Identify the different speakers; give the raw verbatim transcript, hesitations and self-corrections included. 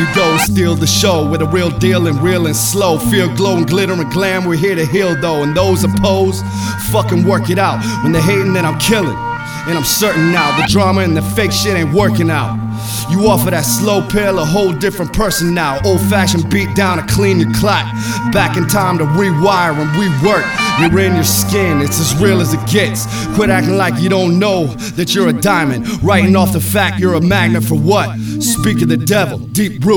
Speaker 1: go and steal the show with a real deal and real and slow. Feel glow and glitter and glam, we're here to heal though. And those opposed, fucking work it out. When they're hating, then I'm killing. And I'm certain now the drama and the fake shit ain't working out. You offer that slow pill, a whole different person now. Old-fashioned beat down to clean your clot. Back in time to rewire and rework. You're in your skin, it's as real as it gets. Quit acting like you don't know that you're a diamond. Writing off the fact you're a magnet for what? Speak of the devil, deep root.